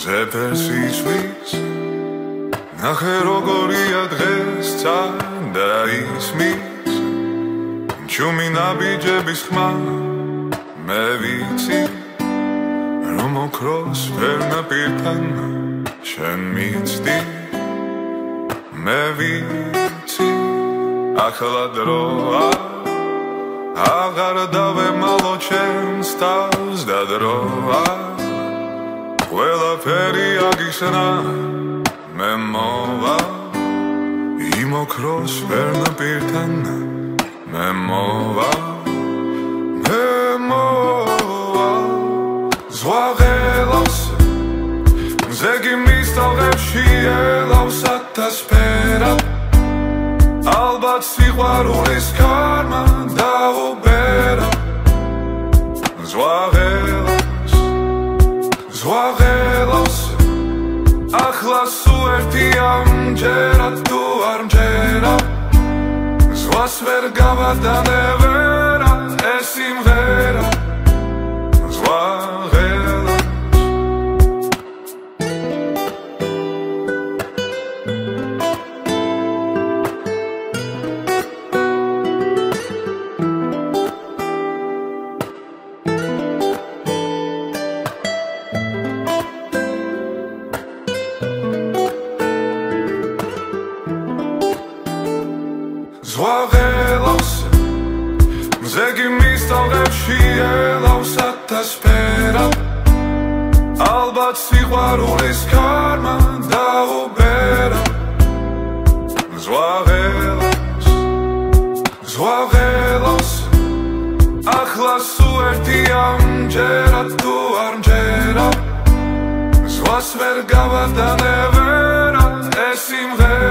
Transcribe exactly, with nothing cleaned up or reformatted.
ზეფერსისთვის ნახე როგორია დღეს წადა ისმის ჩუმი ნაბიჯების ხმა მე ვიცი რომ ოქროს ფერნაპირთან შენ მიცდი მე ვიცი ახლა დროა აღარ დავემალო ჩემს თავს და დროა ყველაფერი აგიხსნა მე მოვა იმ ოქროს ფერნაპირთან მე მოვა მე მოვა ზღვაღელავს მზეგი მის თალღებში ელავს ათასფერად ალბათ სიყვარულის ქარმა დაუბერა ზღვაღელავს ზღვაღელავს ახლა სულ ერთი ამჯერა თუ არ მჯერა ზღვას ვერ გავადანე ვერა ეს სიმღერა ზღვაღელავს ზღვაღელავს მზეგი მის თალღებში ელავს ათასფერად ალბათ სიყვარულის ქარმა დაუბერა ზღვაღელავს ზღვაღელავს ახლა სულ ერთი ამჯერა თუ არ მჯერა ზღვას ვერ გავადანე ვერა ეს სიმღერა